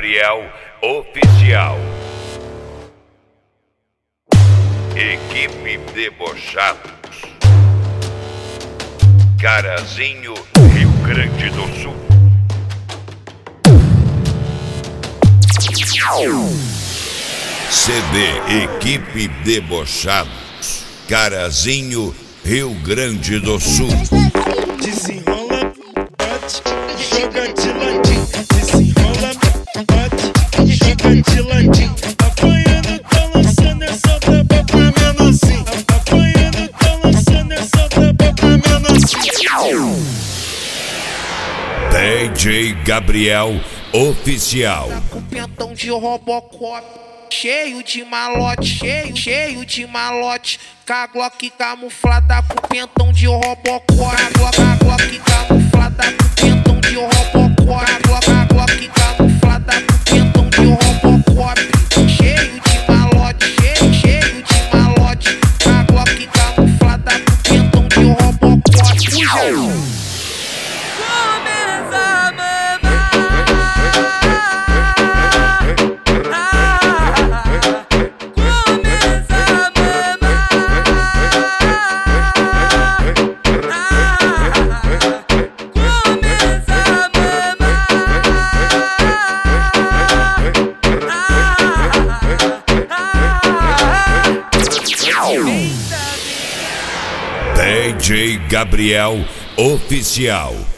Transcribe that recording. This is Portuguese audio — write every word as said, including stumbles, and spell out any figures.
Gabriel Oficial. Equipe Debochados. Carazinho, Rio Grande do Sul. C D Equipe Debochados. Carazinho, Rio Grande do Sul. Desenrola, bate, joga de ladinho. Desenrola, bate, joga de ladinho. Apanhando, tá lançando essa tapa pra menorzinho. Apanhando, tá lançando essa tapa pra menorzinho. D J Gabriel Oficial. Com pentão de Robocop, cheio de malote, cheio, cheio de malote. Com a Glock camuflada com pentão de Robocop. A Glock camuflada com pentão de Robocop. A Glock camuflada com pentão de Robocop. Cheio de malote, cheio, cheio de malote. Com a Glock camuflada com pentão de Robocop. D J Gabriel Oficial.